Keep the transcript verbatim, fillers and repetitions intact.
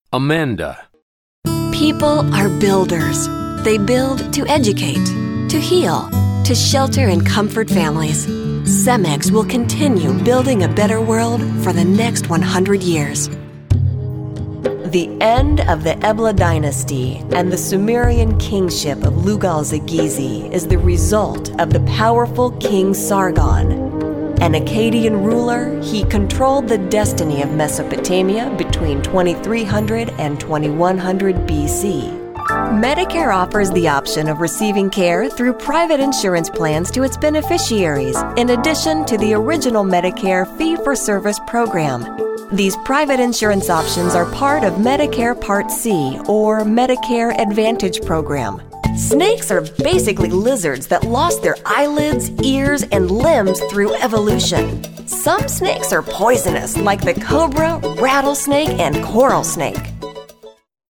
Amanda. People are builders. They build to educate, to heal, to shelter and comfort families. CEMEX will continue building a better world for the next one hundred years. The end of the Ebla dynasty and the Sumerian kingship of Lugal-Zagizi is the result of the powerful King Sargon. An Akkadian ruler, he controlled the destiny of Mesopotamia between twenty-three hundred and twenty-one hundred B C. Medicare offers the option of receiving care through private insurance plans to its beneficiaries, in addition to the original Medicare fee-for-service program. These private insurance options are part of Medicare Part C, or Medicare Advantage program. Snakes are basically lizards that lost their eyelids, ears, and limbs through evolution. Some snakes are poisonous, like the cobra, rattlesnake, and coral snake.